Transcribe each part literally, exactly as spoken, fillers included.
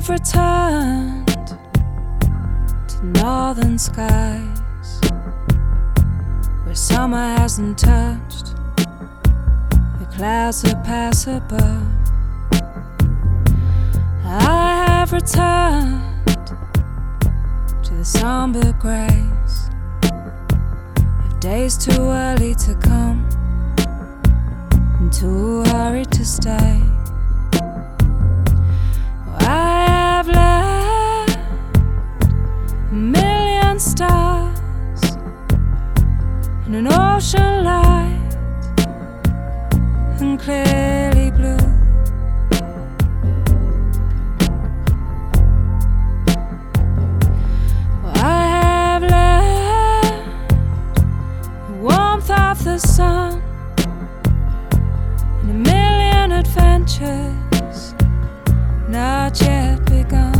have returned to northern skies where summer hasn't touched the clouds that pass above. I have returned to the somber grace of days too early to come and too hurried to stay. I have left a million stars in an ocean light and clearly blue. I have left the warmth of the sun and a million adventures not yet begun.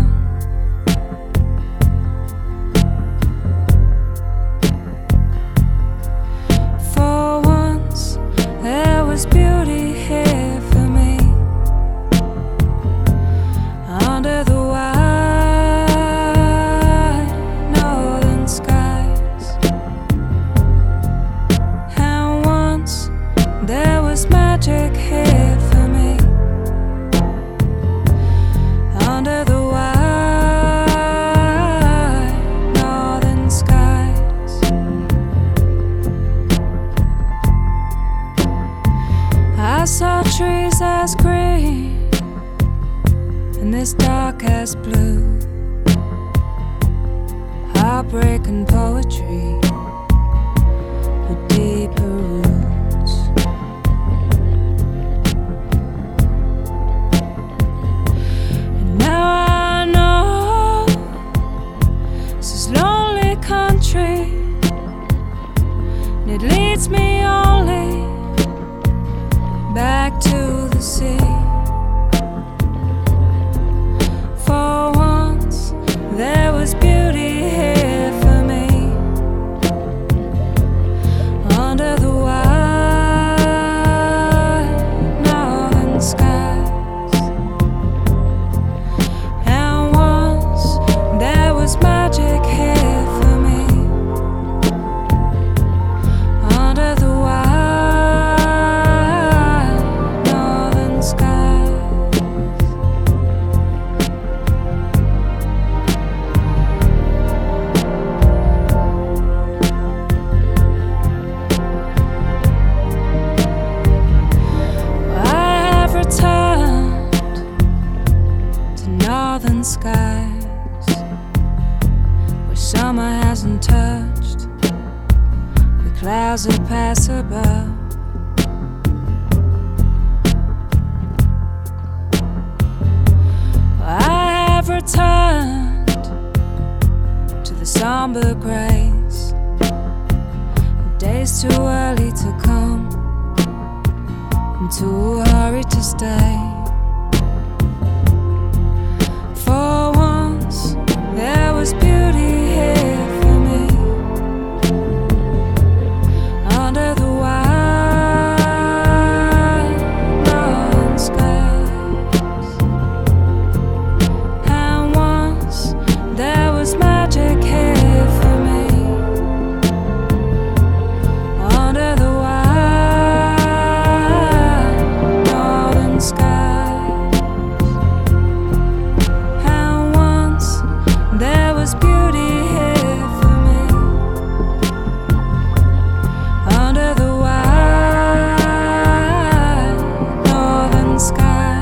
For once there was beauty here for me under the wide northern skies. And once there was magic here for me under the wide northern skies. I saw trees as green and this dark as blue, heartbreak and poetry with deeper roots. And now I know this is lonely country, and it leads me only back to the sea. For once there was beauty here for me under the wide northern skies. And once there was magic here for me under the wide northern skies. I have returned to northern skies where summer hasn't touched the clouds that pass above. I have returned to the somber grace of days too early to come and too hurried to stay. For once there was beauty here for me under the wide northern skies. And once there was magic here for me under the wide northern skies. And once there was beauty here for me under the wide northern skies.